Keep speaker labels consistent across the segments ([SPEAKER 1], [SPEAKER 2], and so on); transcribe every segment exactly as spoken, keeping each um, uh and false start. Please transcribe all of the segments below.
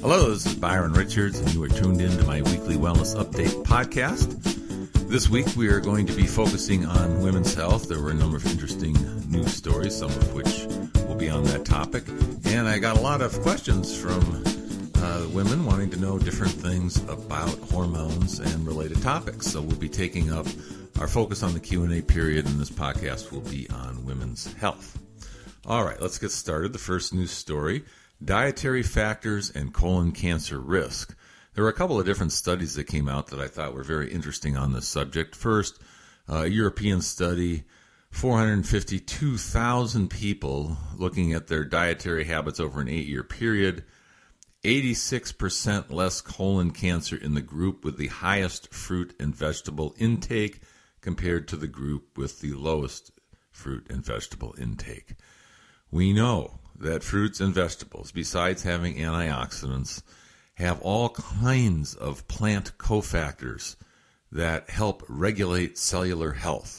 [SPEAKER 1] Hello, this is Byron Richards, and you are tuned in to my weekly Wellness Update podcast. This week we are going to be focusing on women's health. There were a number of interesting news stories, some of which will be on that topic. And I got a lot of questions from uh, women wanting to know different things about hormones and related topics. So we'll be taking up our focus on the Q and A period, and this podcast will be on women's health. All right, let's get started. The first news story: dietary factors and colon cancer risk. There were a couple of different studies that came out that I thought were very interesting on this subject. First, a European study, four hundred fifty-two thousand people looking at their dietary habits over an eight-year period. eighty-six percent less colon cancer in the group with the highest fruit and vegetable intake compared to the group with the lowest fruit and vegetable intake. We know that fruits and vegetables, besides having antioxidants, have all kinds of plant cofactors that help regulate cellular health.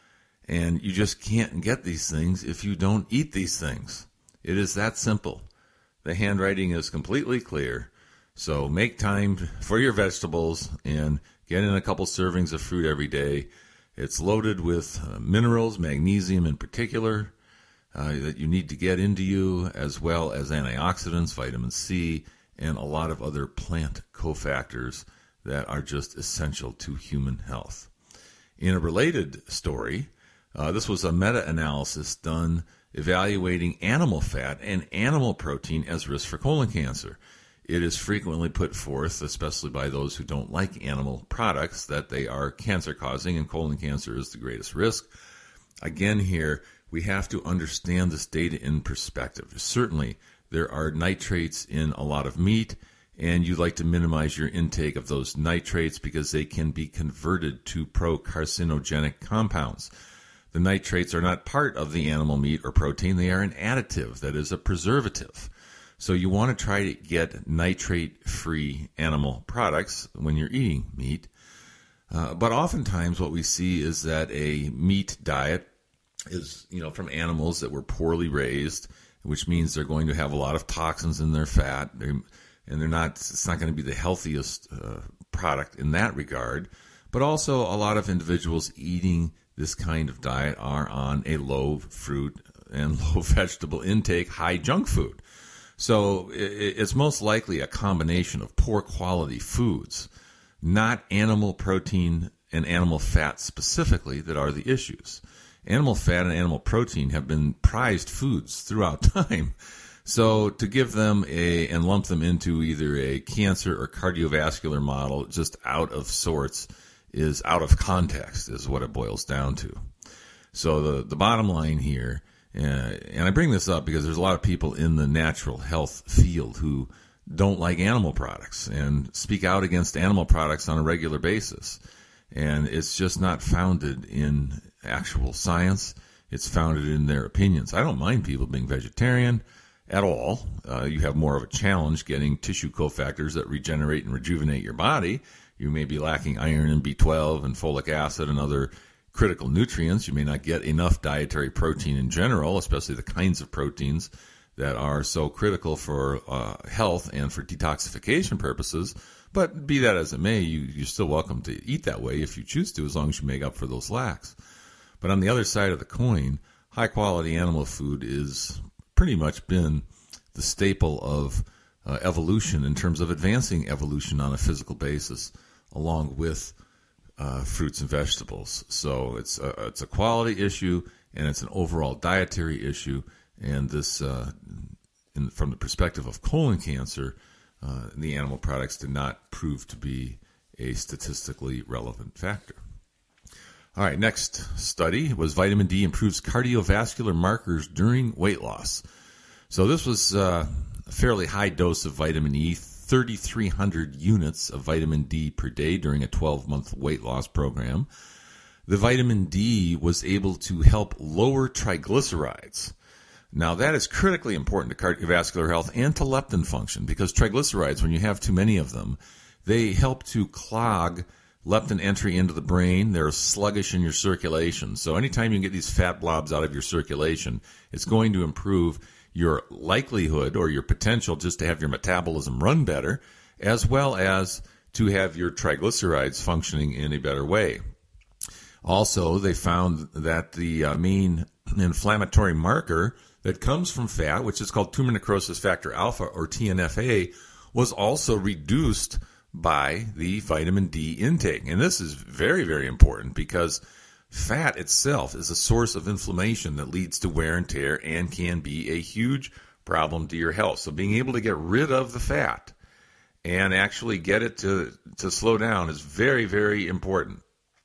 [SPEAKER 1] And you just can't get these things if you don't eat these things. It is that simple. The handwriting is completely clear. So make time for your vegetables and get in a couple servings of fruit every day. It's loaded with uh, minerals, magnesium in particular, uh, that you need to get into you, as well as antioxidants, vitamin C, and a lot of other plant cofactors that are just essential to human health. In a related story, uh, this was a meta-analysis done evaluating animal fat and animal protein as risk for colon cancer. It is frequently put forth, especially by those who don't like animal products, that they are cancer-causing, and colon cancer is the greatest risk. Again here, we have to understand this data in perspective. Certainly, there are nitrates in a lot of meat, and you'd like to minimize your intake of those nitrates because they can be converted to pro-carcinogenic compounds. The nitrates are not part of the animal meat or protein. They are an additive, that is a preservative. So you want to try to get nitrate-free animal products when you're eating meat. Uh, but oftentimes what we see is that a meat diet is, you know, from animals that were poorly raised, which means they're going to have a lot of toxins in their fat, they're, and they're not. It's not going to be the healthiest uh, product in that regard. But also, a lot of individuals eating this kind of diet are on a low fruit and low vegetable intake, high junk food. So it's most likely a combination of poor quality foods, not animal protein and animal fat specifically, that are the issues. Animal fat and animal protein have been prized foods throughout time. So to give them a and lump them into either a cancer or cardiovascular model just out of sorts is out of context, is what it boils down to. So the, the bottom line here, Uh, and I bring this up because there's a lot of people in the natural health field who don't like animal products and speak out against animal products on a regular basis. And it's just not founded in actual science. It's founded in their opinions. I don't mind people being vegetarian at all. Uh, you have more of a challenge getting tissue cofactors that regenerate and rejuvenate your body. You may be lacking iron and B twelve and folic acid and other critical nutrients. You may not get enough dietary protein in general, especially the kinds of proteins that are so critical for uh, health and for detoxification purposes. But be that as it may, you, you're still welcome to eat that way if you choose to, as long as you make up for those lacks. But on the other side of the coin, high-quality animal food is pretty much been the staple of uh, evolution in terms of advancing evolution on a physical basis, along with Uh, fruits and vegetables. So it's a, it's a quality issue, and it's an overall dietary issue. And this, uh, in, from the perspective of colon cancer, uh, the animal products did not prove to be a statistically relevant factor. All right, next study was vitamin D improves cardiovascular markers during weight loss. So this was uh, a fairly high dose of vitamin E, thirty-three hundred units of vitamin D per day during a twelve-month weight loss program. The vitamin D was able to help lower triglycerides. Now, that is critically important to cardiovascular health and to leptin function, because triglycerides, when you have too many of them, they help to clog leptin entry into the brain. They're sluggish in your circulation. So anytime you can get these fat blobs out of your circulation, it's going to improve your likelihood or your potential just to have your metabolism run better, as well as to have your triglycerides functioning in a better way. Also, they found that the uh, main inflammatory marker that comes from fat, which is called tumor necrosis factor alpha, or T N F A, was also reduced by the vitamin D intake. And this is very, very important because fat itself is a source of inflammation that leads to wear and tear and can be a huge problem to your health. So being able to get rid of the fat and actually get it to, to slow down is very, very important.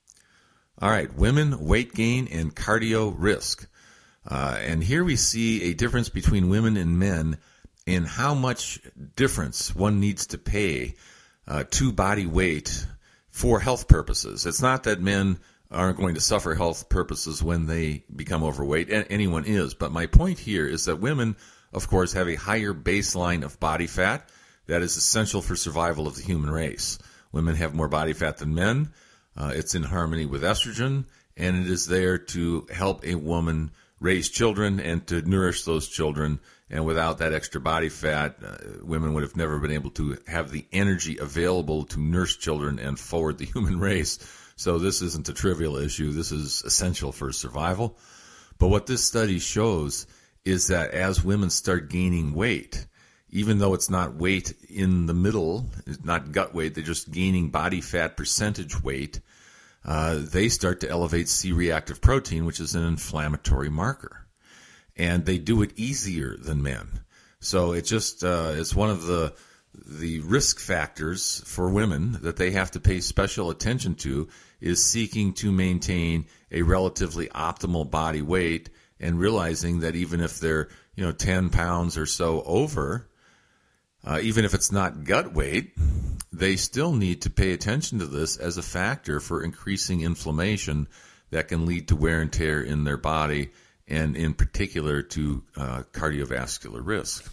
[SPEAKER 1] All right, women, weight gain, and cardio risk. Uh, and here we see a difference between women and men in how much difference one needs to pay uh, to body weight for health purposes. It's not that men aren't going to suffer health purposes when they become overweight. Anyone is. But my point here is that women, of course, have a higher baseline of body fat that is essential for survival of the human race. Women have more body fat than men. Uh, it's in harmony with estrogen, and it is there to help a woman raise children and to nourish those children. And without that extra body fat, uh, women would have never been able to have the energy available to nurse children and forward the human race. So this isn't a trivial issue. This is essential for survival. But what this study shows is that as women start gaining weight, even though it's not weight in the middle, it's not gut weight, they're just gaining body fat percentage weight, uh, they start to elevate C-reactive protein, which is an inflammatory marker. And they do it easier than men. So it just uh, it's one of the the risk factors for women that they have to pay special attention to is seeking to maintain a relatively optimal body weight and realizing that even if they're, you know, ten pounds or so over, Uh, even if it's not gut weight, they still need to pay attention to this as a factor for increasing inflammation that can lead to wear and tear in their body, and in particular to uh, cardiovascular risk.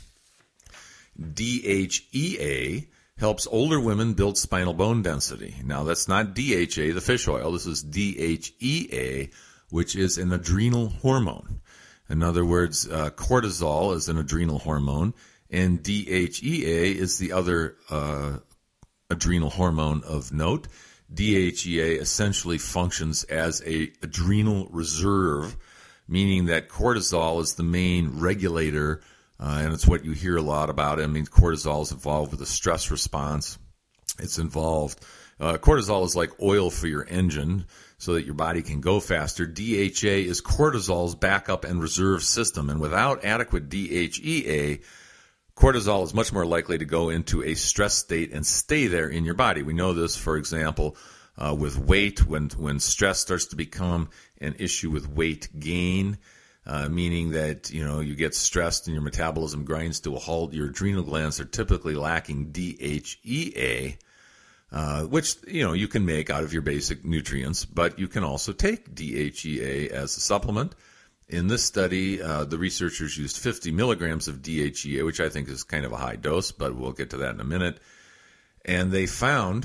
[SPEAKER 1] D H E A helps older women build spinal bone density. Now, that's not D H A, the fish oil. This is D H E A, which is an adrenal hormone. In other words, uh, cortisol is an adrenal hormone, and D H E A is the other uh, adrenal hormone of note. D H E A essentially functions as a adrenal reserve, meaning that cortisol is the main regulator, uh, and it's what you hear a lot about. I mean, cortisol is involved with the stress response. It's involved. Uh, cortisol is like oil for your engine so that your body can go faster. D H E A is cortisol's backup and reserve system, and without adequate D H E A, cortisol is much more likely to go into a stress state and stay there in your body. We know this, for example, uh, with weight, when when stress starts to become an issue with weight gain, uh, meaning that, you know, you get stressed and your metabolism grinds to a halt. Your adrenal glands are typically lacking D H E A, uh, which, you know, you can make out of your basic nutrients, but you can also take D H E A as a supplement. In this study, uh, the researchers used fifty milligrams of D H E A, which I think is kind of a high dose, but we'll get to that in a minute. And they found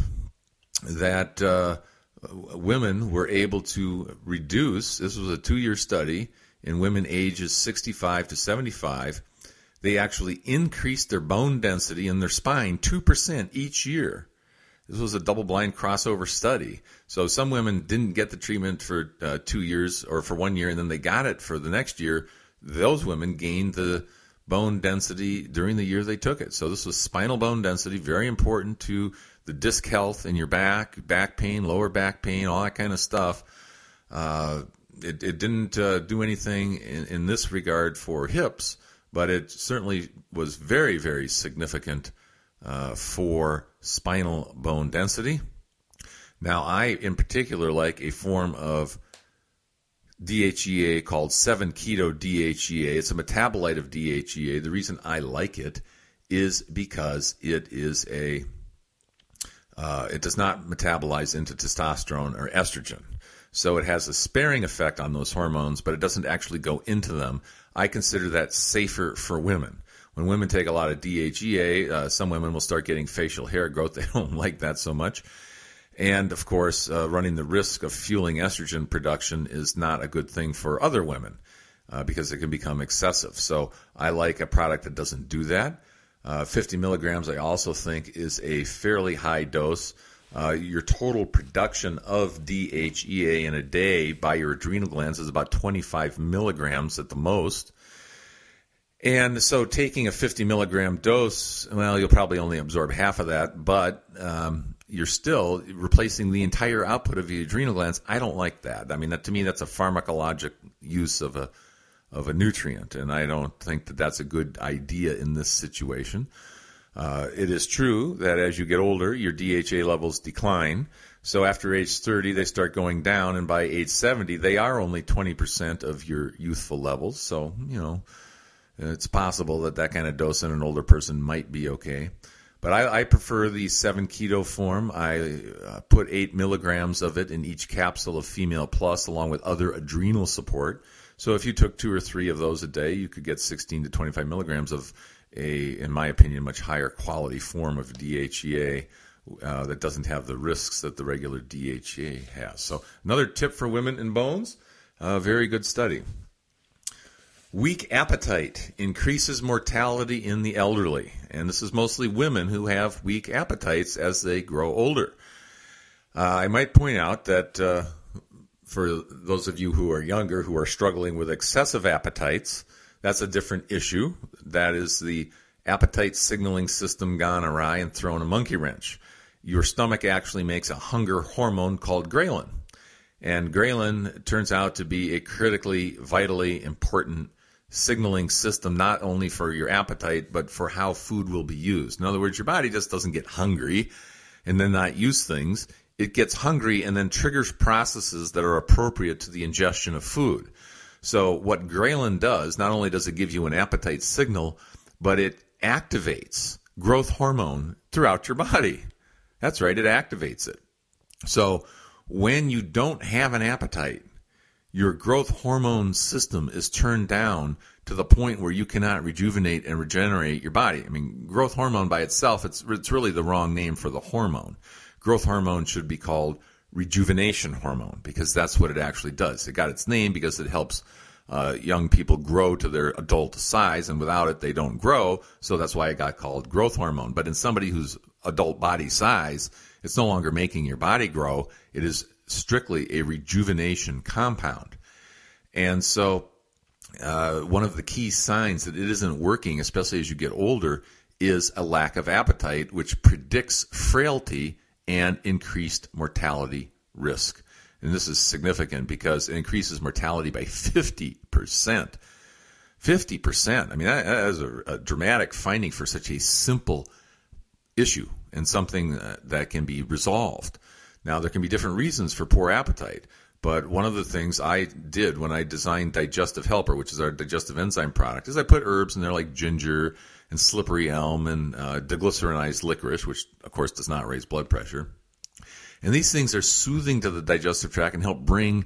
[SPEAKER 1] that uh, women were able to reduce, this was a two-year study, in women ages sixty-five to seventy-five, they actually increased their bone density in their spine two percent each year. This was a double-blind crossover study. So some women didn't get the treatment for uh, two years or for one year, and then they got it for the next year. Those women gained the bone density during the year they took it. So this was spinal bone density, very important to the disc health in your back, back pain, lower back pain, all that kind of stuff. Uh, it, it didn't uh, do anything in, in this regard for hips, but it certainly was very, very significant Uh, for spinal bone density. Now, I, in particular, like a form of D H E A called seven keto D H E A. It's a metabolite of D H E A. The reason I like it is because it is a, uh, it does not metabolize into testosterone or estrogen. So it has a sparing effect on those hormones, but it doesn't actually go into them. I consider that safer for women. When women take a lot of D H E A, uh, some women will start getting facial hair growth. They don't like that so much. And, of course, uh, running the risk of fueling estrogen production is not a good thing for other women. uh, because it can become excessive. So I like a product that doesn't do that. Uh, fifty milligrams, I also think, is a fairly high dose. Uh, your total production of D H E A in a day by your adrenal glands is about twenty-five milligrams at the most. And so taking a fifty milligram dose, well, you'll probably only absorb half of that, but um, you're still replacing the entire output of your adrenal glands. I don't like that. I mean, that, to me, that's a pharmacologic use of a of a nutrient, and I don't think that that's a good idea in this situation. Uh, it is true that as you get older, your D H E A levels decline. So after age thirty, they start going down, and by age seventy, they are only twenty percent of your youthful levels. So, you know, it's possible that that kind of dose in an older person might be okay. But I, I prefer the seven keto form. I uh, put eight milligrams of it in each capsule of Female Plus, along with other adrenal support. So if you took two or three of those a day, you could get sixteen to twenty-five milligrams of a, in my opinion, much higher quality form of D H E A uh, that doesn't have the risks that the regular D H E A has. So another tip for women and bones, a very good study. Weak appetite increases mortality in the elderly, and this is mostly women who have weak appetites as they grow older. Uh, I might point out that uh, for those of you who are younger who are struggling with excessive appetites, that's a different issue. That is the appetite signaling system gone awry and thrown a monkey wrench. Your stomach actually makes a hunger hormone called ghrelin, and ghrelin turns out to be a critically, vitally important signaling system, not only for your appetite, but for how food will be used. In other words, your body just doesn't get hungry and then not use things. It gets hungry and then triggers processes that are appropriate to the ingestion of food. So what ghrelin does, not only does it give you an appetite signal, but it activates growth hormone throughout your body. That's right, it activates it. So when you don't have an appetite, your growth hormone system is turned down to the point where you cannot rejuvenate and regenerate your body. I mean, growth hormone by itself, it's, it's really the wrong name for the hormone. Growth hormone should be called rejuvenation hormone because that's what it actually does. It got its name because it helps uh, young people grow to their adult size, and without it, they don't grow. So that's why it got called growth hormone. But in somebody who's adult body size, it's no longer making your body grow. It is strictly a rejuvenation compound. And so uh, one of the key signs that it isn't working, especially as you get older, is a lack of appetite, which predicts frailty and increased mortality risk. And this is significant because it increases mortality by fifty percent. fifty percent. I mean, that, that is a, a dramatic finding for such a simple issue and something uh, that can be resolved. Now, there can be different reasons for poor appetite, but one of the things I did when I designed Digestive Helper, which is our digestive enzyme product, is I put herbs in there like ginger and slippery elm and uh, deglycerinized licorice, which, of course, does not raise blood pressure. And these things are soothing to the digestive tract and help bring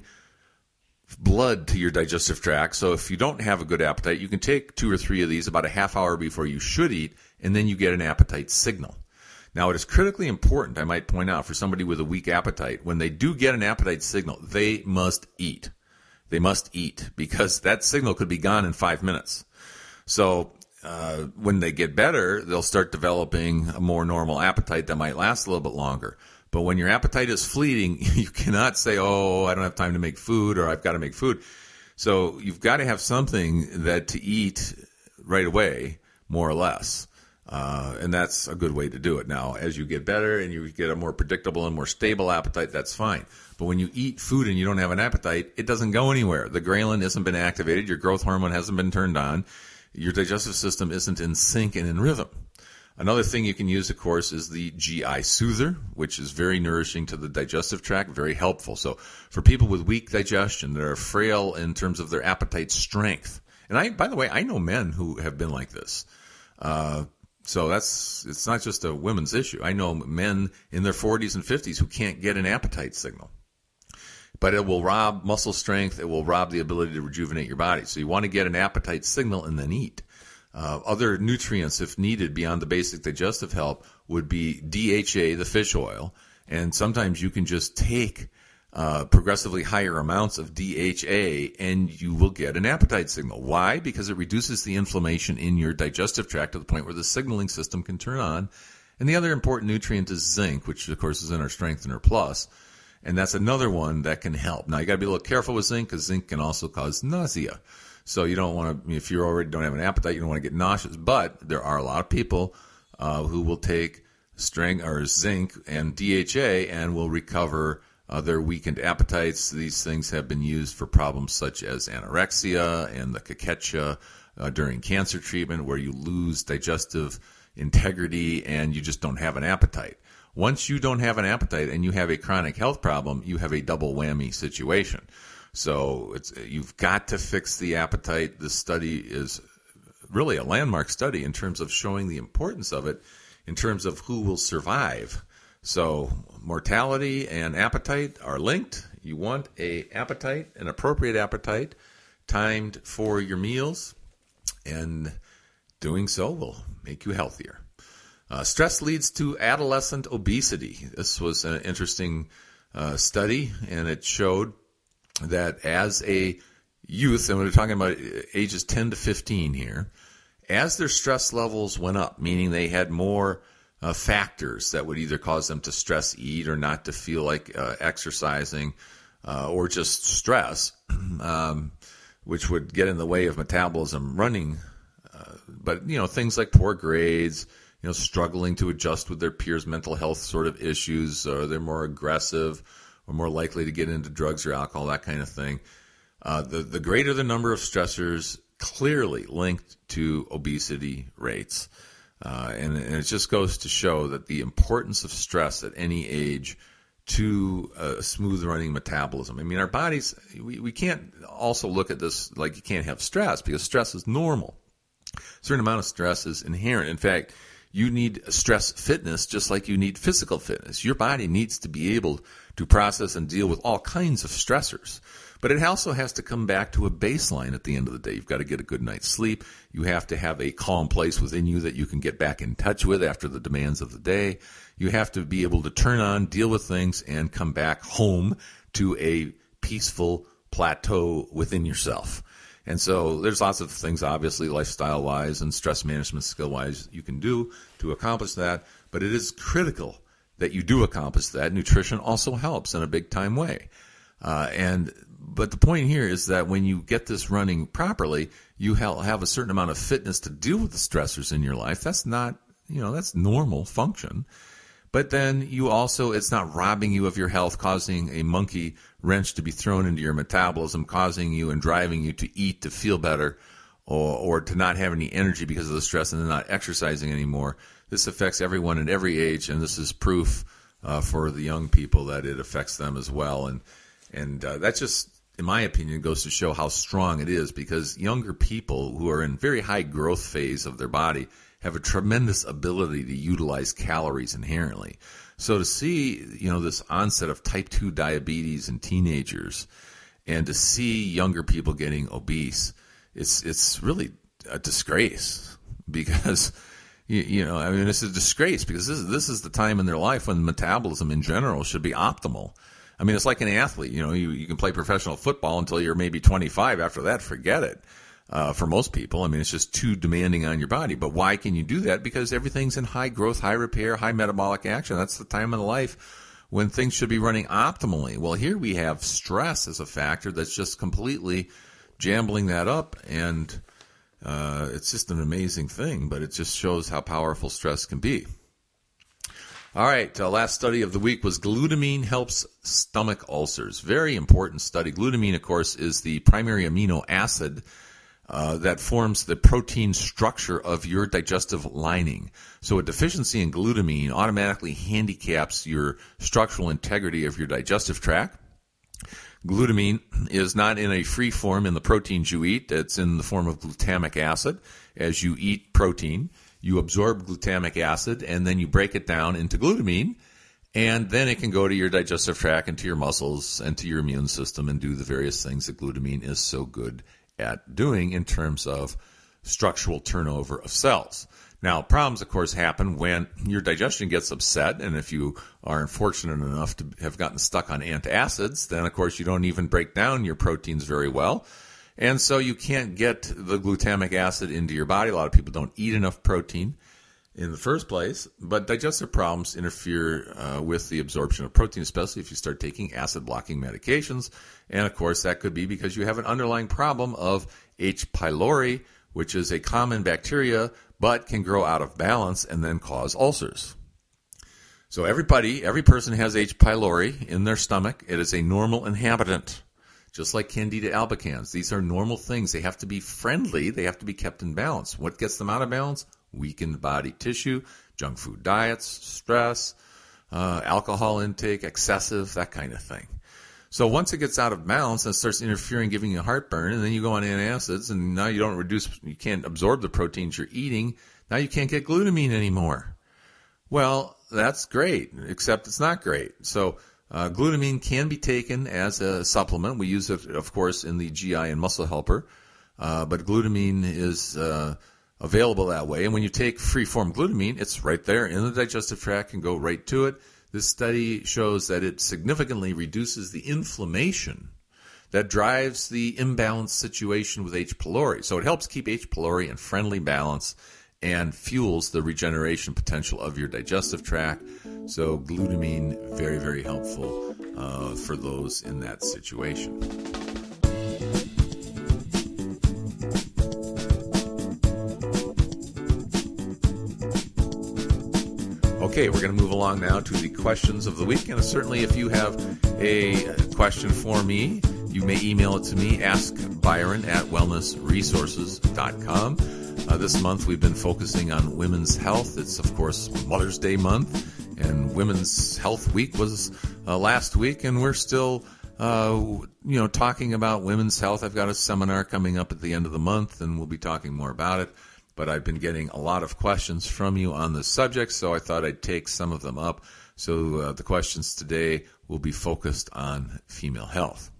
[SPEAKER 1] blood to your digestive tract. So if you don't have a good appetite, you can take two or three of these about a half hour before you should eat, and then you get an appetite signal. Now, it is critically important, I might point out, for somebody with a weak appetite, when they do get an appetite signal, they must eat. They must eat because that signal could be gone in five minutes. So uh, when they get better, they'll start developing a more normal appetite that might last a little bit longer. But when your appetite is fleeting, you cannot say, oh, I don't have time to make food or I've got to make food. So you've got to have something that to eat right away, more or less. Uh, and that's a good way to do it. Now, as you get better and you get a more predictable and more stable appetite, that's fine. But when you eat food and you don't have an appetite, it doesn't go anywhere. The ghrelin hasn't been activated. Your growth hormone hasn't been turned on. Your digestive system isn't in sync and in rhythm. Another thing you can use, of course, is the G I Soother, which is very nourishing to the digestive tract, very helpful. So for people with weak digestion that are frail in terms of their appetite strength, and I, by the way, I know men who have been like this. Uh, So that's, it's not just a women's issue. I know men in their forties and fifties who can't get an appetite signal. But it will rob muscle strength. It will rob the ability to rejuvenate your body. So you want to get an appetite signal and then eat. Uh, other nutrients, if needed, beyond the basic digestive help would be D H A, the fish oil. And sometimes you can just take uh, progressively higher amounts of D H A, and you will get an appetite signal. Why? Because it reduces the inflammation in your digestive tract to the point where the signaling system can turn on. And the other important nutrient is zinc, which of course is in our Strengthener Plus. And that's another one that can help. Now you got to be a little careful with zinc because zinc can also cause nausea. So you don't want to, if you already don't have an appetite, you don't want to get nauseous. But there are a lot of people uh, who will take string or zinc and D H A and will recover uh, their weakened appetites. These things have been used for problems such as anorexia and the cachexia uh, during cancer treatment, where you lose digestive integrity and you just don't have an appetite. Once you don't have an appetite and you have a chronic health problem, you have a double whammy situation. So it's, you've got to fix the appetite. This study is really a landmark study in terms of showing the importance of it, in terms of who will survive. So mortality and appetite are linked. You want a appetite, an appropriate appetite, timed for your meals, and doing so will make you healthier. Uh, stress leads to adolescent obesity. This was an interesting uh, study, and it showed that as a youth, and we're talking about ages ten to fifteen here, as their stress levels went up, meaning they had more uh, factors that would either cause them to stress eat or not to feel like uh, exercising uh, or just stress, um, which would get in the way of metabolism running. Uh, but, you know, things like poor grades, you know, struggling to adjust with their peers' mental health sort of issues, or they're more aggressive or more likely to get into drugs or alcohol, that kind of thing. Uh, the, the greater the number of stressors, clearly linked to obesity rates. Uh, and, and it just goes to show that the importance of stress at any age to a smooth running metabolism. I mean, our bodies, we, we can't also look at this like you can't have stress, because stress is normal. A certain amount of stress is inherent. In fact, you need stress fitness just like you need physical fitness. Your body needs to be able to process and deal with all kinds of stressors. But it also has to come back to a baseline at the end of the day. You've got to get a good night's sleep. You have to have a calm place within you that you can get back in touch with after the demands of the day. You have to be able to turn on, deal with things, and come back home to a peaceful plateau within yourself. And so there's lots of things, obviously, lifestyle-wise and stress management skill-wise, you can do to accomplish that. But it is critical that you do accomplish that. Nutrition also helps in a big-time way. Uh, and but the point here is that when you get this running properly, you have a certain amount of fitness to deal with the stressors in your life. That's not, you know, that's normal function. But then you also, it's not robbing you of your health, causing a monkey wrench to be thrown into your metabolism, causing you and driving you to eat to feel better, or, or to not have any energy because of the stress and then not exercising anymore. This affects everyone at every age, and this is proof uh, for the young people that it affects them as well. And and uh, that just, in my opinion, goes to show how strong it is, because younger people who are in very high growth phase of their body have a tremendous ability to utilize calories inherently. So to see, you know, this onset of type two diabetes in teenagers, and to see younger people getting obese, it's it's really a disgrace, because, you, you know, I mean, it's a disgrace because this is, this is the time in their life when metabolism in general should be optimal. I mean, it's like an athlete. You know, you, you can play professional football until you're maybe twenty-five. After that, forget it. Uh, for most people, I mean, it's just too demanding on your body. But why can you do that? Because everything's in high growth, high repair, high metabolic action. That's the time in life when things should be running optimally. Well, here we have stress as a factor that's just completely jambling that up, and uh, it's just an amazing thing. But it just shows how powerful stress can be. All right, uh, last study of the week was glutamine helps stomach ulcers. Very important study. Glutamine, of course, is the primary amino acid Uh, that forms the protein structure of your digestive lining. So a deficiency in glutamine automatically handicaps your structural integrity of your digestive tract. Glutamine is not in a free form in the proteins you eat. It's in the form of glutamic acid. As you eat protein, you absorb glutamic acid, and then you break it down into glutamine, and then it can go to your digestive tract and to your muscles and to your immune system and do the various things that glutamine is so good at doing in terms of structural turnover of cells. Now, problems, of course, happen when your digestion gets upset, and if you are unfortunate enough to have gotten stuck on antacids, then, of course, you don't even break down your proteins very well, and so you can't get the glutamic acid into your body. A lot of people don't eat enough protein in the first place, but digestive problems interfere uh, with the absorption of protein, especially if you start taking acid-blocking medications, and, of course, that could be because you have an underlying problem of H. pylori, which is a common bacteria, but can grow out of balance and then cause ulcers. So everybody, every person has H. pylori in their stomach. It is a normal inhabitant, just like Candida albicans. These are normal things. They have to be friendly. They have to be kept in balance. What gets them out of balance? Weakened body tissue, junk food diets, stress, uh, alcohol intake, excessive, that kind of thing. So once it gets out of balance and starts interfering, giving you heartburn, and then you go on antacids, and now you don't reduce, you can't absorb the proteins you're eating. Now you can't get glutamine anymore. Well, that's great, except it's not great. So uh, glutamine can be taken as a supplement. We use it, of course, in the G I and Muscle Helper, uh, but glutamine is uh, available that way. And when you take free-form glutamine, it's right there in the digestive tract and go right to it. This study shows that it significantly reduces the inflammation that drives the imbalanced situation with H. pylori. So it helps keep H. pylori in friendly balance and fuels the regeneration potential of your digestive tract. So glutamine, very, very helpful uh, for those in that situation. Okay, we're going to move along now to the questions of the week. And certainly if you have a question for me, you may email it to me, ask byron at wellness resources dot com. Uh, this month we've been focusing on women's health. It's, of course, Mother's Day month, and Women's Health Week was uh, last week, and we're still uh, you know, talking about women's health. I've got a seminar coming up at the end of the month, and we'll be talking more about it. But I've been getting a lot of questions from you on this subject, so I thought I'd take some of them up. So uh, the questions today will be focused on female health.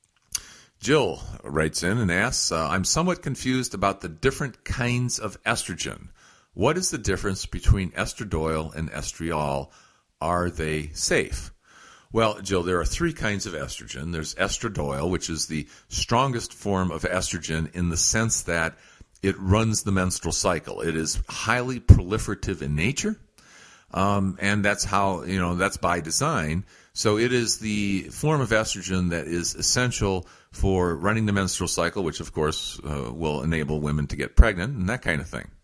[SPEAKER 1] Jill writes in and asks, uh, I'm somewhat confused about the different kinds of estrogen. What is the difference between estradiol and estriol? Are they safe? Well, Jill, there are three kinds of estrogen. There's estradiol, which is the strongest form of estrogen in the sense that it runs the menstrual cycle. It is highly proliferative in nature, um, and that's how, you know, that's by design. So it is the form of estrogen that is essential for running the menstrual cycle, which, of course, uh, will enable women to get pregnant and that kind of thing.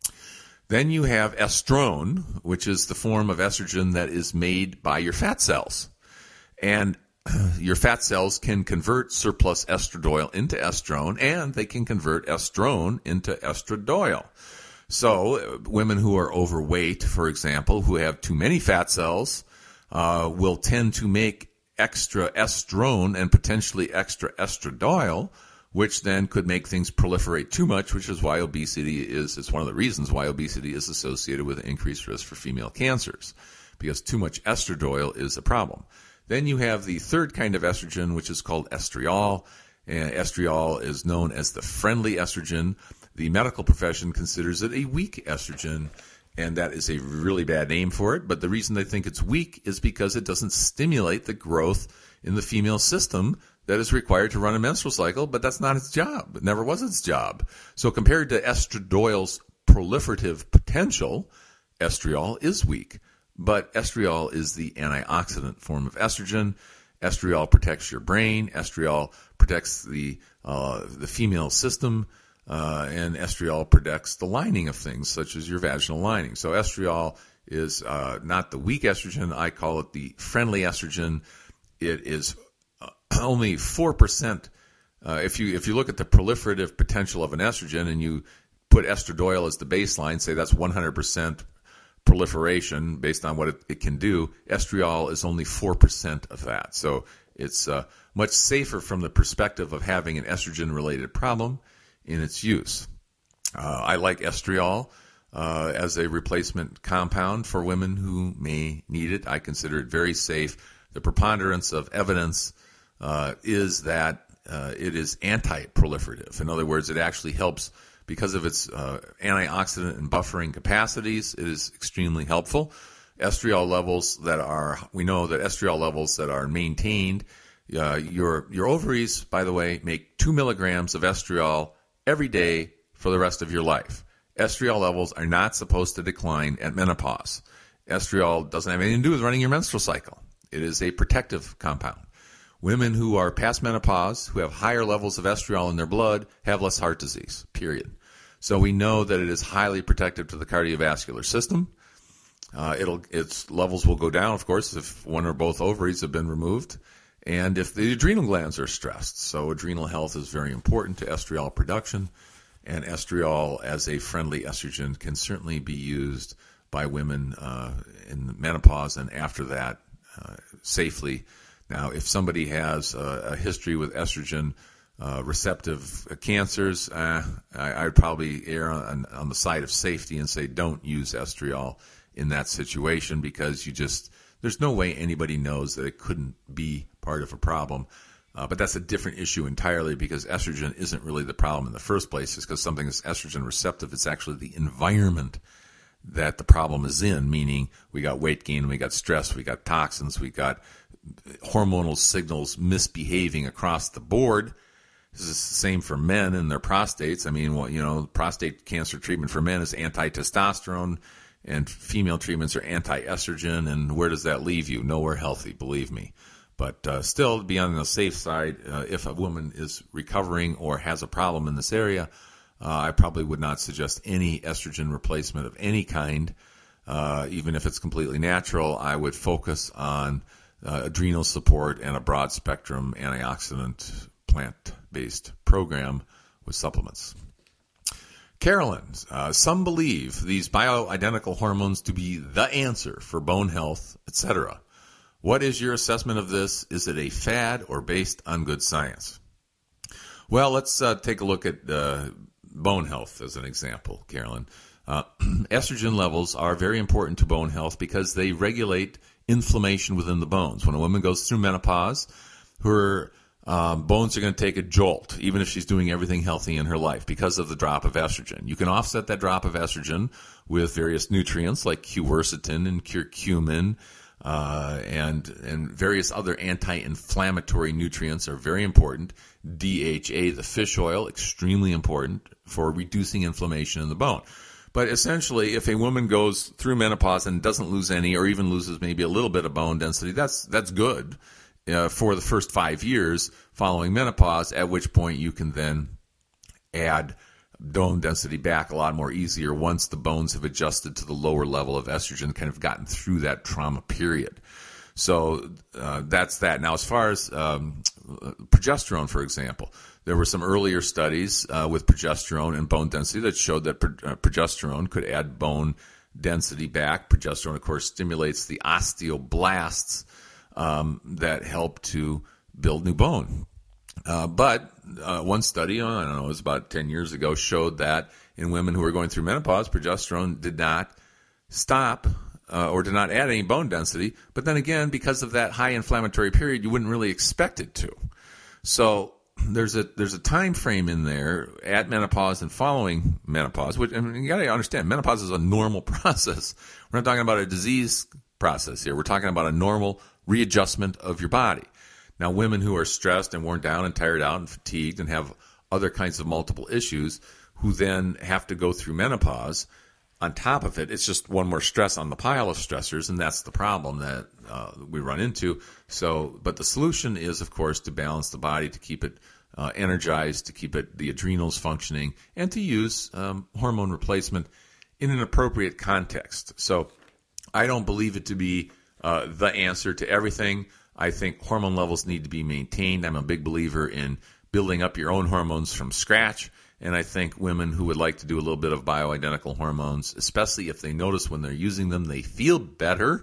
[SPEAKER 1] Then you have estrone, which is the form of estrogen that is made by your fat cells. And your fat cells can convert surplus estradiol into estrone, and they can convert estrone into estradiol. So uh, women who are overweight, for example, who have too many fat cells, uh, will tend to make extra estrone and potentially extra estradiol, which then could make things proliferate too much, which is why obesity is, it's one of the reasons why obesity is associated with an increased risk for female cancers, because too much estradiol is a problem. Then you have the third kind of estrogen, which is called estriol. And estriol is known as the friendly estrogen. The medical profession considers it a weak estrogen, and that is a really bad name for it. But the reason they think it's weak is because it doesn't stimulate the growth in the female system that is required to run a menstrual cycle, but that's not its job. It never was its job. So compared to estradiol's proliferative potential, estriol is weak. But estriol is the antioxidant form of estrogen. Estriol protects your brain. Estriol protects the uh, the female system. Uh, and estriol protects the lining of things, such as your vaginal lining. So estriol is uh, not the weak estrogen. I call it the friendly estrogen. It is uh, only four percent. Uh, if you if you look at the proliferative potential of an estrogen and you put estradiol as the baseline, say that's one hundred percent proliferation based on what it, it can do, estriol is only four percent of that. So it's uh, much safer from the perspective of having an estrogen-related problem in its use. Uh, I like estriol uh, as a replacement compound for women who may need it. I consider it very safe. The preponderance of evidence uh, is that uh, it is anti-proliferative. In other words, it actually helps because of its uh, antioxidant and buffering capacities, it is extremely helpful. Estriol levels that are, we know that estriol levels that are maintained, uh, your your ovaries, by the way, make two milligrams of estriol every day for the rest of your life. Estriol levels are not supposed to decline at menopause. Estriol doesn't have anything to do with running your menstrual cycle. It is a protective compound. Women who are past menopause, who have higher levels of estriol in their blood, have less heart disease, period. So we know that it is highly protective to the cardiovascular system. Uh, it'll, its levels will go down, of course, if one or both ovaries have been removed, and if the adrenal glands are stressed. So adrenal health is very important to estriol production, and estriol as a friendly estrogen can certainly be used by women uh, in menopause and after that uh, safely. Now, if somebody has a, a history with estrogen uh, receptive cancers, uh, I, I'd probably err on, on the side of safety and say don't use estriol in that situation, because you just, there's no way anybody knows that it couldn't be part of a problem. Uh, but that's a different issue entirely, because estrogen isn't really the problem in the first place. It's because something is estrogen receptive. It's actually the environment that the problem is in, meaning we got weight gain, we got stress, we got toxins, we got hormonal signals misbehaving across the board. This is the same for men and their prostates. I mean, well, you know, prostate cancer treatment for men is anti-testosterone, and female treatments are anti-estrogen, and where does that leave you? Nowhere healthy, believe me. But uh, still, to be on the safe side, uh, if a woman is recovering or has a problem in this area, uh, I probably would not suggest any estrogen replacement of any kind. Uh, even if it's completely natural, I would focus on uh, adrenal support and a broad-spectrum antioxidant plant-based program with supplements. Carolyn, uh, some believe these bioidentical hormones to be the answer for bone health, et cetera. What is your assessment of this? Is it a fad or based on good science? Well, let's uh, take a look at uh, bone health as an example, Carolyn. Uh, estrogen levels are very important to bone health because they regulate inflammation within the bones. When a woman goes through menopause, her Um, bones are going to take a jolt, even if she's doing everything healthy in her life, because of the drop of estrogen. You can offset that drop of estrogen with various nutrients like quercetin and curcumin, uh, and and various other anti-inflammatory nutrients are very important. D H A, the fish oil, extremely important for reducing inflammation in the bone. But essentially, if a woman goes through menopause and doesn't lose any, or even loses maybe a little bit of bone density, that's that's good. Uh, for the first five years following menopause, at which point you can then add bone density back a lot more easier once the bones have adjusted to the lower level of estrogen, kind of gotten through that trauma period. So uh, that's that. Now, as far as um, progesterone, for example, there were some earlier studies uh, with progesterone and bone density that showed that pro- uh, progesterone could add bone density back. Progesterone, of course, stimulates the osteoblasts Um, that help to build new bone. Uh, but uh, one study, I don't know, it was about ten years ago, showed that in women who were going through menopause, progesterone did not stop uh, or did not add any bone density. But then again, because of that high inflammatory period, you wouldn't really expect it to. So there's a there's a time frame in there at menopause and following menopause, which, I mean, you got to understand, menopause is a normal process. We're not talking about a disease process here. We're talking about a normal readjustment of your body. Now, women who are stressed and worn down and tired out and fatigued and have other kinds of multiple issues who then have to go through menopause, on top of it, it's just one more stress on the pile of stressors, and that's the problem that uh, we run into. So, but the solution is, of course, to balance the body, to keep it uh, energized, to keep it the adrenals functioning, and to use um, hormone replacement in an appropriate context. So I don't believe it to be Uh, the answer to everything. I think hormone levels need to be maintained. I'm a big believer in building up your own hormones from scratch, and I think women who would like to do a little bit of bioidentical hormones, especially if they notice when they're using them, they feel better,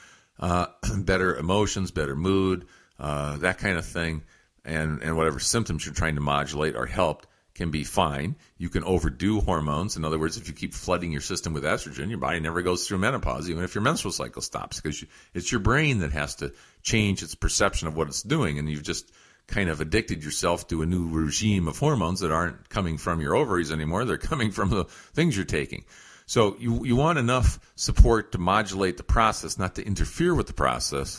[SPEAKER 1] uh, better emotions, better mood, uh, that kind of thing, and, and whatever symptoms you're trying to modulate are helped, can be fine. You can overdo hormones. In other words, if you keep flooding your system with estrogen, your body never goes through menopause, even if your menstrual cycle stops, because you, it's your brain that has to change its perception of what it's doing, and you've just kind of addicted yourself to a new regime of hormones that aren't coming from your ovaries anymore. They're coming from the things you're taking. So you, you want enough support to modulate the process, not to interfere with the process.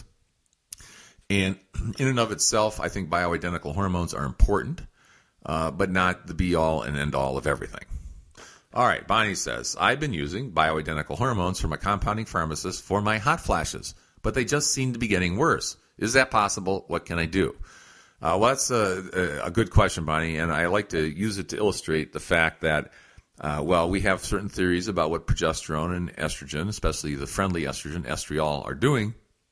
[SPEAKER 1] And in and of itself, I think bioidentical hormones are important, uh, but not the be-all and end-all of everything. All right, Bonnie says, I've been using bioidentical hormones from a compounding pharmacist for my hot flashes, but they just seem to be getting worse. Is that possible? What can I do? Uh, well, that's a, a good question, Bonnie, and I like to use it to illustrate the fact that Uh, well, we have certain theories about what progesterone and estrogen, especially the friendly estrogen, estriol, are doing.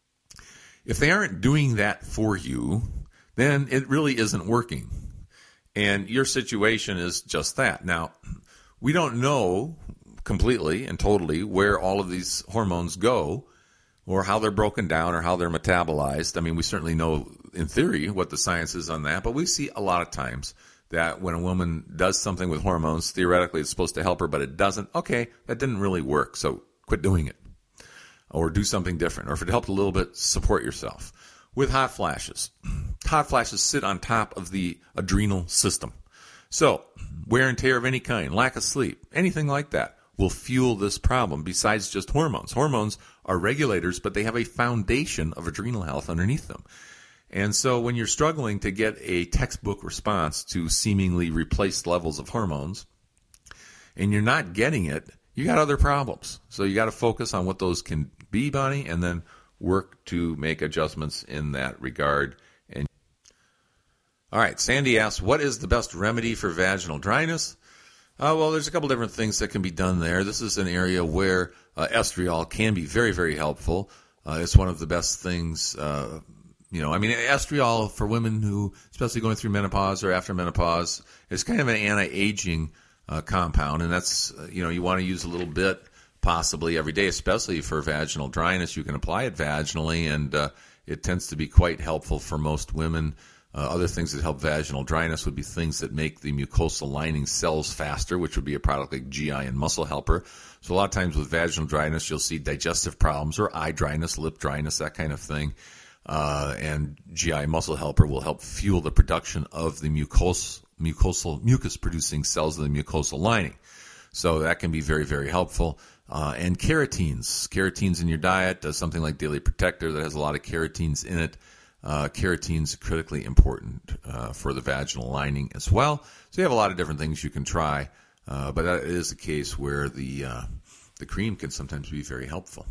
[SPEAKER 1] If they aren't doing that for you, then it really isn't working. And your situation is just that. Now, we don't know completely and totally where all of these hormones go or how they're broken down or how they're metabolized. I mean, we certainly know in theory what the science is on that, but we see a lot of times that when a woman does something with hormones, theoretically it's supposed to help her, but it doesn't. Okay, that didn't really work, so quit doing it. Or do something different. Or if it helped a little bit, support yourself. With hot flashes, hot flashes sit on top of the adrenal system. So, wear and tear of any kind, lack of sleep, anything like that will fuel this problem besides just hormones. Hormones are regulators, but they have a foundation of adrenal health underneath them. And so when you're struggling to get a textbook response to seemingly replaced levels of hormones, and you're not getting it, you got other problems. So you got to focus on what those can be, Bonnie, and then work to make adjustments in that regard. And all right, Sandy asks, what is the best remedy for vaginal dryness? Uh, well, there's a couple different things that can be done there. This is an area where uh, estriol can be very, very helpful. Uh, it's one of the best things. Uh, You know, I mean, estriol for women who, especially going through menopause or after menopause, is kind of an anti-aging uh, compound. And that's, uh, you know, you want to use a little bit possibly every day, especially for vaginal dryness. You can apply it vaginally, and uh, it tends to be quite helpful for most women. Uh, other things that help vaginal dryness would be things that make the mucosal lining cells faster, which would be a product like G I and Muscle Helper. So a lot of times with vaginal dryness, you'll see digestive problems or eye dryness, lip dryness, that kind of thing. Uh, and G I Muscle Helper will help fuel the production of the mucos, mucosal, mucus-producing cells of the mucosal lining. So that can be very, very helpful. Uh, and keratines. Keratines in your diet, does something like Daily Protector that has a lot of keratines in it. Uh, keratines are critically important uh, for the vaginal lining as well. So you have a lot of different things you can try. Uh, but that is a case where the, uh, the cream can sometimes be very helpful.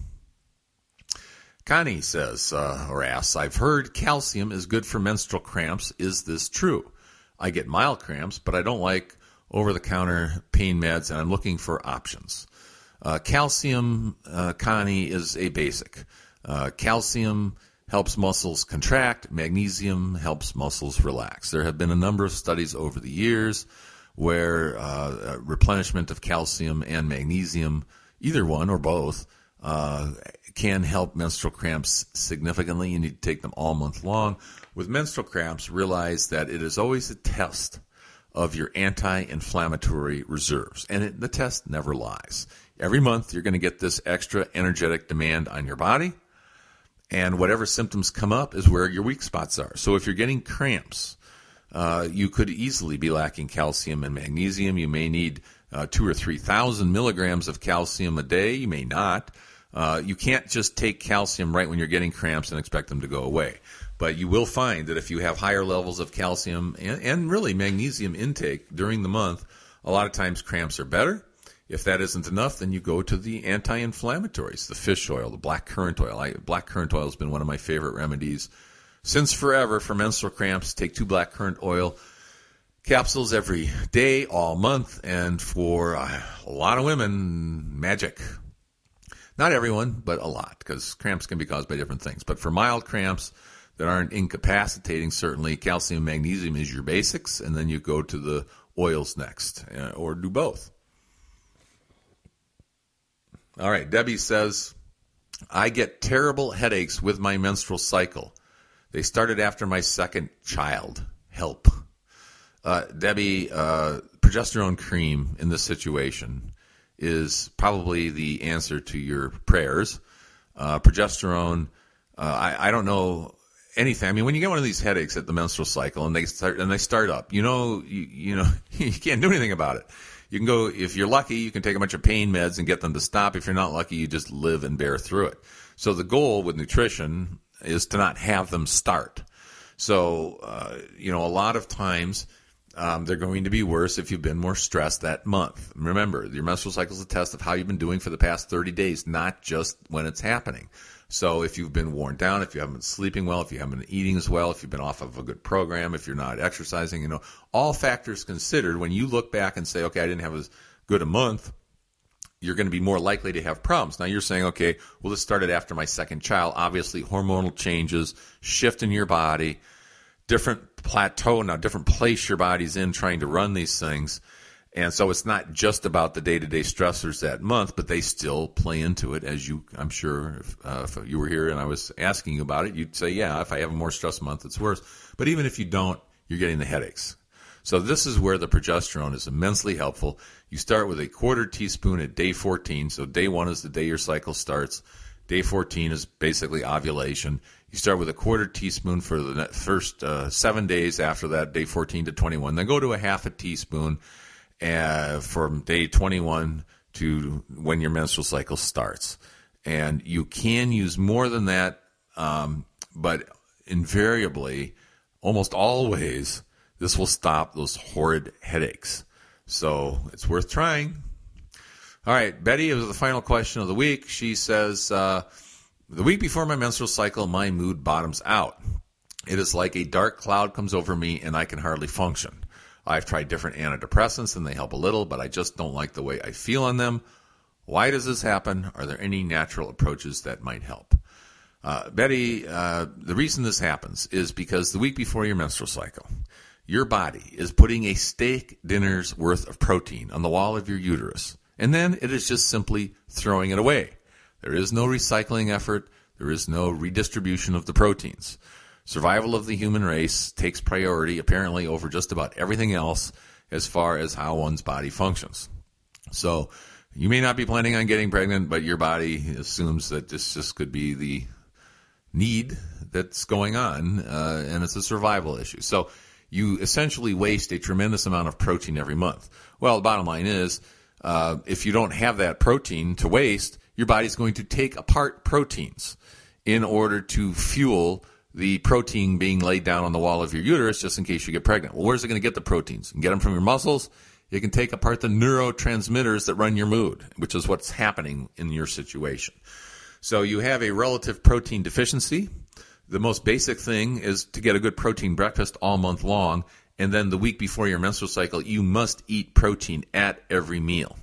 [SPEAKER 1] Connie says, uh, or asks, I've heard calcium is good for menstrual cramps. Is this true? I get mild cramps, but I don't like over-the-counter pain meds, and I'm looking for options. Uh, calcium, uh, Connie, is a basic. Uh, calcium helps muscles contract. Magnesium helps muscles relax. There have been a number of studies over the years where uh, replenishment of calcium and magnesium, either one or both, uh, can help menstrual cramps significantly. You need to take them all month long. With menstrual cramps, realize that it is always a test of your anti-inflammatory reserves, and it, the test never lies. Every month, you're going to get this extra energetic demand on your body, and whatever symptoms come up is where your weak spots are. So if you're getting cramps, uh, you could easily be lacking calcium and magnesium. You may need uh, two or three thousand milligrams of calcium a day. You may not. Uh, you can't just take calcium right when you're getting cramps and expect them to go away. But you will find that if you have higher levels of calcium and, and really magnesium intake during the month, a lot of times cramps are better. If that isn't enough, then you go to the anti-inflammatories, the fish oil, the black currant oil. I, black currant oil has been one of my favorite remedies since forever for menstrual cramps. Take two black currant oil capsules every day, all month, and for uh, a lot of women, magic. Not everyone, but a lot, because cramps can be caused by different things. But for mild cramps that aren't incapacitating, certainly calcium, magnesium is your basics, and then you go to the oils next, uh, or do both. All right, Debbie says, I get terrible headaches with my menstrual cycle. They started after my second child. Help. Uh, Debbie, uh, progesterone cream in this situation is probably the answer to your prayers. Uh, progesterone, uh, I, I don't know anything. I mean, when you get one of these headaches at the menstrual cycle and they start and they start up, you know, you, you know, you can't do anything about it. You can go, if you're lucky, you can take a bunch of pain meds and get them to stop. If you're not lucky, you just live and bear through it. So the goal with nutrition is to not have them start. So, uh, you know, a lot of times um, they're going to be worse if you've been more stressed that month. Remember, your menstrual cycle is a test of how you've been doing for the past thirty days, not just when it's happening. So if you've been worn down, if you haven't been sleeping well, if you haven't been eating as well, if you've been off of a good program, if you're not exercising, you know, all factors considered, when you look back and say, okay, I didn't have as good a month, you're going to be more likely to have problems. Now you're saying, okay, well, this started after my second child. Obviously, hormonal changes, shift in your body, different plateau now, different place your body's in trying to run these things. And so it's not just about the day-to-day stressors that month, but they still play into it. As you, I'm sure, if, uh, if you were here and I was asking you about it, you'd say, yeah, if I have a more stressed month, it's worse. But even if you don't, you're getting the headaches. So this is where the progesterone is immensely helpful. You start with a quarter teaspoon at day fourteen. So day one is the day your cycle starts. Day fourteen is basically ovulation. You start with a quarter teaspoon for the first uh, seven days after that, day fourteen to twenty-one. Then go to a half a teaspoon Uh, from day twenty-one to when your menstrual cycle starts. And you can use more than that, um, but invariably, almost always, this will stop those horrid headaches. So it's worth trying. All right, Betty, it was the final question of the week. She says, uh, the week before my menstrual cycle, my mood bottoms out. It is like a dark cloud comes over me and I can hardly function. I've tried different antidepressants and they help a little, but I just don't like the way I feel on them. Why does this happen? Are there any natural approaches that might help? Uh, Betty, uh, the reason this happens is because the week before your menstrual cycle, your body is putting a steak dinner's worth of protein on the wall of your uterus, and then it is just simply throwing it away. There is no recycling effort. There is no redistribution of the proteins. Survival of the human race takes priority, apparently, over just about everything else as far as how one's body functions. So you may not be planning on getting pregnant, but your body assumes that this just could be the need that's going on, uh, and it's a survival issue. So you essentially waste a tremendous amount of protein every month. Well, the bottom line is, uh, if you don't have that protein to waste, your body's going to take apart proteins in order to fuel the protein being laid down on the wall of your uterus just in case you get pregnant. Well, where's it going to get the proteins? You can get them from your muscles. You can take apart the neurotransmitters that run your mood, which is what's happening in your situation. So you have a relative protein deficiency. The most basic thing is to get a good protein breakfast all month long, and then the week before your menstrual cycle, you must eat protein at every meal.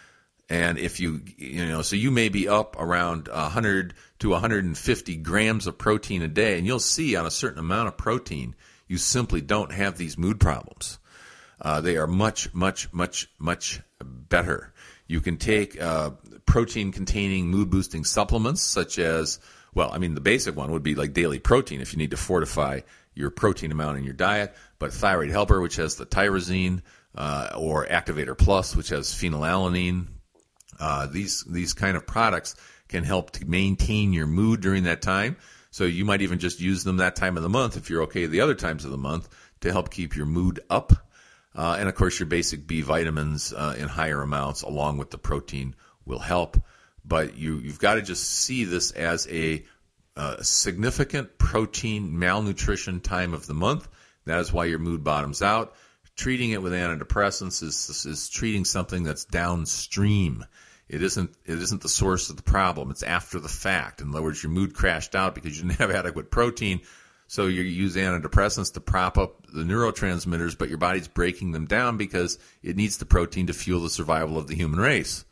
[SPEAKER 1] And if you, you know, so you may be up around one hundred to one hundred fifty grams of protein a day, and you'll see on a certain amount of protein, you simply don't have these mood problems. Uh, they are much, much, much, much better. You can take uh, protein-containing mood-boosting supplements such as, well, I mean, the basic one would be like daily protein if you need to fortify your protein amount in your diet, but Thyroid Helper, which has the tyrosine, uh, or Activator Plus, which has phenylalanine. Uh, these these kind of products can help to maintain your mood during that time. So you might even just use them that time of the month if you're okay the other times of the month to help keep your mood up. Uh, and, of course, your basic B vitamins uh, in higher amounts along with the protein will help. But you, you've got to just see this as a uh, significant protein malnutrition time of the month. That is why your mood bottoms out. Treating it with antidepressants is, is treating something that's downstream. It isn't it isn't the source of the problem. It's after the fact. In other words, your mood crashed out because you didn't have adequate protein, so you use antidepressants to prop up the neurotransmitters, but your body's breaking them down because it needs the protein to fuel the survival of the human race.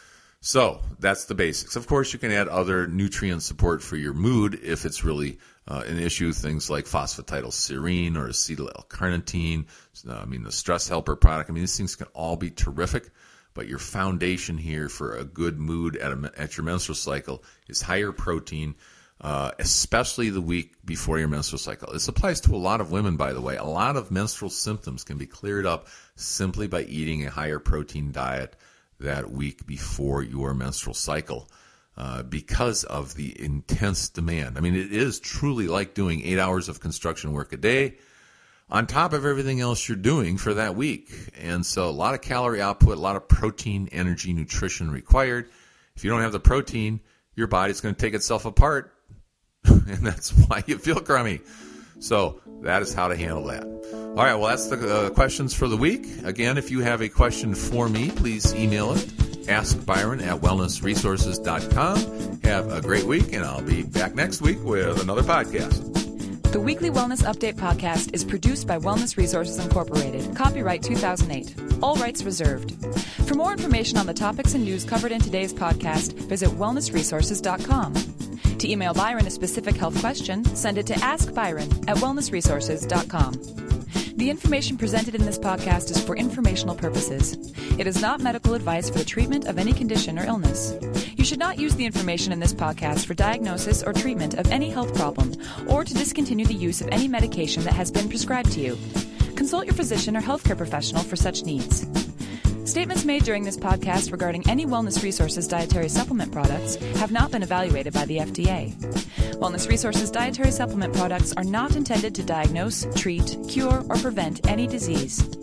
[SPEAKER 1] So that's the basics. Of course, you can add other nutrient support for your mood if it's really uh, an issue, things like phosphatidylserine or acetyl L-carnitine, uh, I mean, the Stress Helper product. I mean, these things can all be terrific. But your foundation here for a good mood at, a, at your menstrual cycle is higher protein, uh, especially the week before your menstrual cycle. This applies to a lot of women, by the way. A lot of menstrual symptoms can be cleared up simply by eating a higher protein diet that week before your menstrual cycle. uh, because of the intense demand. I mean, it is truly like doing eight hours of construction work a day on top of everything else you're doing for that week. And so a lot of calorie output, a lot of protein, energy, nutrition required. If you don't have the protein, your body's going to take itself apart, and that's why you feel crummy. So that is how to handle that. All right, well, that's the uh, questions for the week. Again, if you have a question for me, please email it. Ask Byron at wellness resources dot com. Have a great week, and I'll be back next week with another podcast.
[SPEAKER 2] The Weekly Wellness Update podcast is produced by Wellness Resources Incorporated. Copyright two thousand eight. All rights reserved. For more information on the topics and news covered in today's podcast, visit wellness resources dot com. To email Byron a specific health question, send it to ask byron at wellness resources dot com. The information presented in this podcast is for informational purposes. It is not medical advice for the treatment of any condition or illness. You should not use the information in this podcast for diagnosis or treatment of any health problem or to discontinue the use of any medication that has been prescribed to you. Consult your physician or healthcare professional for such needs. Statements made during this podcast regarding any Wellness Resources dietary supplement products have not been evaluated by the F D A. Wellness Resources dietary supplement products are not intended to diagnose, treat, cure, or prevent any disease.